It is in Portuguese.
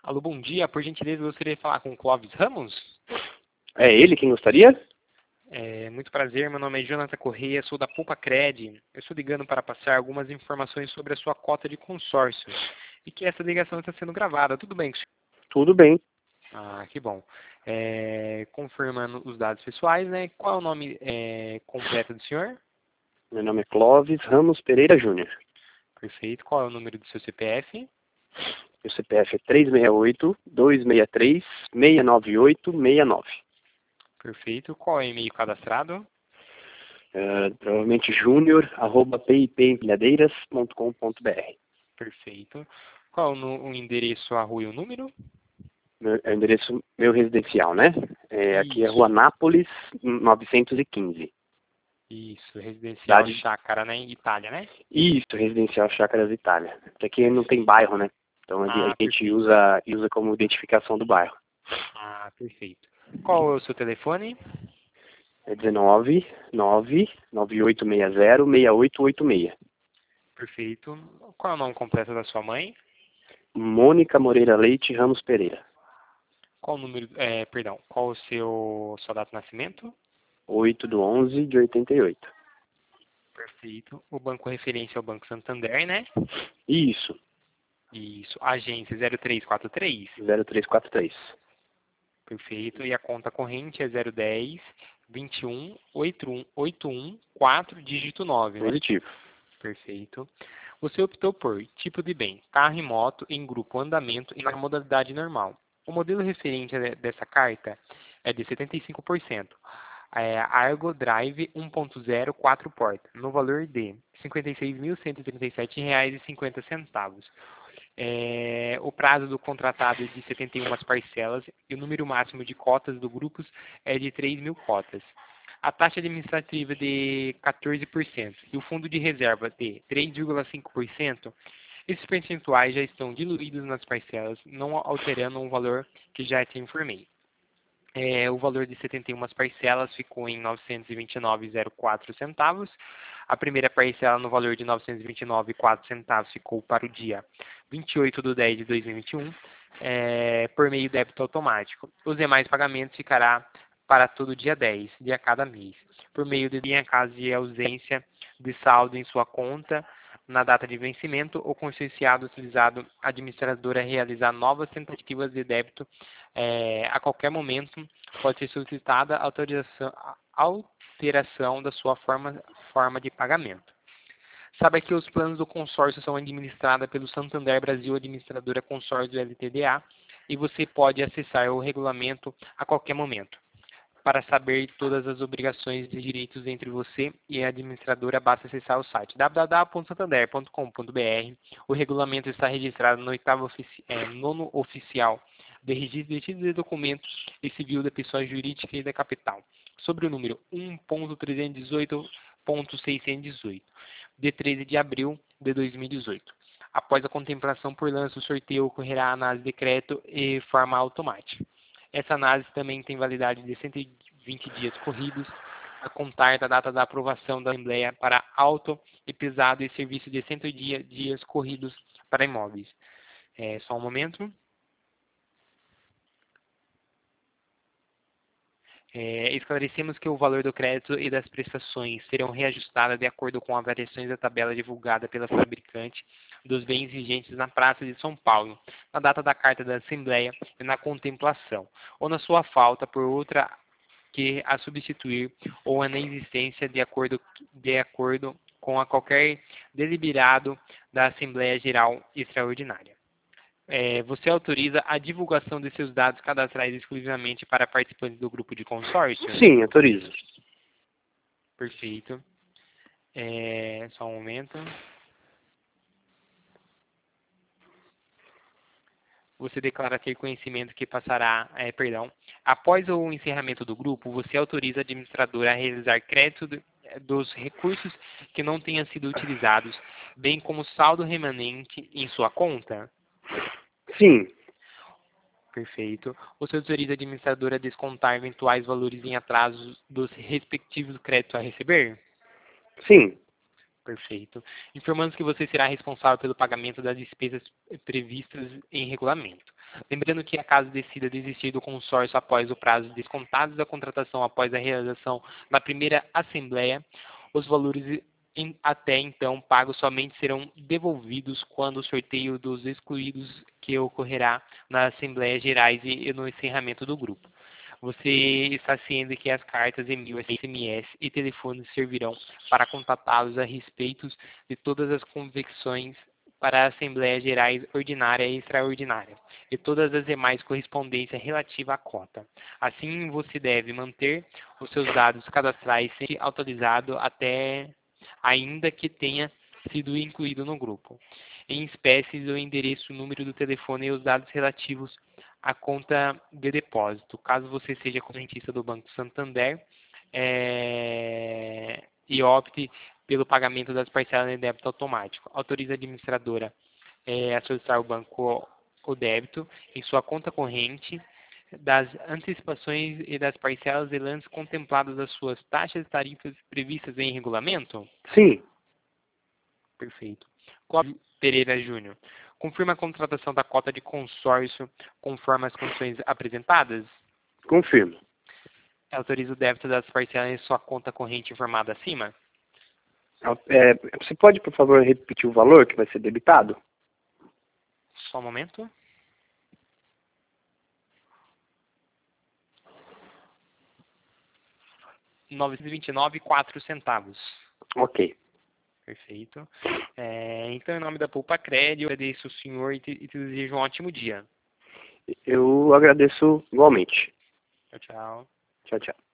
Alô, bom dia. Por gentileza, eu gostaria de falar com o Clóvis Ramos. É ele quem gostaria? Muito prazer, meu nome é Jonathan Correia, sou da Poupa Cred. Eu estou ligando para passar algumas informações sobre a sua cota de consórcio e que essa ligação está sendo gravada. Tudo bem? Tudo bem. Ah, que bom. Confirmando os dados pessoais, né? Qual é o nome completo do senhor? Meu nome é Clóvis Ramos Pereira Júnior. Perfeito. Qual é o número do seu CPF? Meu CPF é 368-263-698-69. Perfeito. Qual é o e-mail cadastrado? Provavelmente junior@pipempilhadeiras.com.br. Perfeito. Qual é o endereço, a rua e o número? É o endereço meu residencial, né? Aqui é Isso. Rua Nápoles, 915. Isso, residencial Cidade... Chácara, né? Itália, né? Isso, residencial Chácaras Itália. Porque aqui não tem bairro, né? Então a Ah, gente perfeito. usa como identificação do bairro. Ah, perfeito. Qual é o seu telefone? É 19-99860-6886. Perfeito. Qual é o nome completo da sua mãe? Mônica Moreira Leite Ramos Pereira. Qual o número, perdão, qual o sua data de nascimento? 8/11/88. Perfeito. O banco referência é o Banco Santander, né? Isso, Isso. Agência 0343. 0343. Perfeito. E a conta corrente é 010 21 81 4 dígito 9, né? Positivo. Perfeito. Você optou por tipo de bem, carro e moto em grupo, andamento e na modalidade normal. O modelo referente dessa carta é de 75%. Argo Drive 1.0 4 portas, no valor de R$ 56.137,50. O prazo do contratado é de 71 parcelas e o número máximo de cotas do grupos é de 3.000 cotas. A taxa administrativa de 14% e o fundo de reserva de 3,5%, esses percentuais já estão diluídos nas parcelas, não alterando o valor que já te informei. O valor de 71 parcelas ficou em R$ 929,04. A primeira parcela no valor de R$ 929,04 ficou para o dia 28/10/2021, por meio de débito automático. Os demais pagamentos ficará para todo dia 10 de a cada mês, por meio de em caso de ausência de saldo em sua conta na data de vencimento ou conscienciado utilizado a administradora realizar novas tentativas de débito a qualquer momento pode ser solicitada alteração da sua forma de pagamento. Saiba que os planos do consórcio são administrados pelo Santander Brasil Administradora Consórcio LTDA e você pode acessar o regulamento a qualquer momento. Para saber todas as obrigações e direitos entre você e a administradora, basta acessar o site www.santander.com.br. O regulamento está registrado no nono oficial de registro de títulos e documentos e civil da pessoa jurídica e da capital, sobre o número 1.318.618, de 13 de abril de 2018. Após a contemplação por lance, o sorteio ocorrerá a análise de crédito e forma automática. Essa análise também tem validade de 120 dias corridos, a contar da data da aprovação da Assembleia para auto e pesado e serviço de 100 dias corridos para imóveis. Só um momento. Esclarecemos que o valor do crédito e das prestações serão reajustadas de acordo com as variações da tabela divulgada pela fabricante dos bens vigentes na Praça de São Paulo, na data da carta da Assembleia e na contemplação, ou na sua falta por outra que a substituir ou na inexistência de acordo com qualquer deliberado da Assembleia Geral Extraordinária. Você autoriza a divulgação de seus dados cadastrais exclusivamente para participantes do grupo de consórcio? Sim, autorizo. Perfeito. Só um momento. Você declara ter conhecimento que passará, após o encerramento do grupo, você autoriza a administradora a realizar crédito dos recursos que não tenham sido utilizados, bem como saldo remanente em sua conta? Sim, Perfeito. Você autoriza a administradora a descontar eventuais valores em atrasos dos respectivos créditos a receber? sim, Perfeito. Informando que você será responsável pelo pagamento das despesas previstas em regulamento. Lembrando que, a caso decida desistir do consórcio após o prazo descontado da contratação após a realização da primeira assembleia, os valores até então pagos somente serão devolvidos quando o sorteio dos excluídos que ocorrerá nas Assembleias Gerais e no encerramento do grupo. Você está ciente que as cartas, e-mail, SMS e telefones servirão para contatá-los a respeito de todas as convicções para as Assembleias Gerais ordinária e extraordinária, e todas as demais correspondências relativas à cota. Assim, você deve manter os seus dados cadastrais sempre atualizados até ainda que tenha sido incluído no grupo. Em espécies, o endereço, o número do telefone e os dados relativos à conta de depósito. Caso você seja correntista do Banco Santander e opte pelo pagamento das parcelas de débito automático, autorize a administradora a solicitar ao banco o débito em sua conta corrente das antecipações e das parcelas de lances contempladas das suas taxas e tarifas previstas em regulamento? Sim, Perfeito. Cláudio Pereira Júnior. Confirma a contratação da cota de consórcio conforme as condições apresentadas? confirmo. Autoriza o débito das parcelas em sua conta corrente informada acima? Você pode, por favor, repetir o valor que vai ser debitado? Só um momento. R$ 929,04. Ok. Perfeito. Então, em nome da Poupa Crédito, eu agradeço o senhor e te desejo um ótimo dia. Eu agradeço igualmente. Tchau, tchau. Tchau, tchau.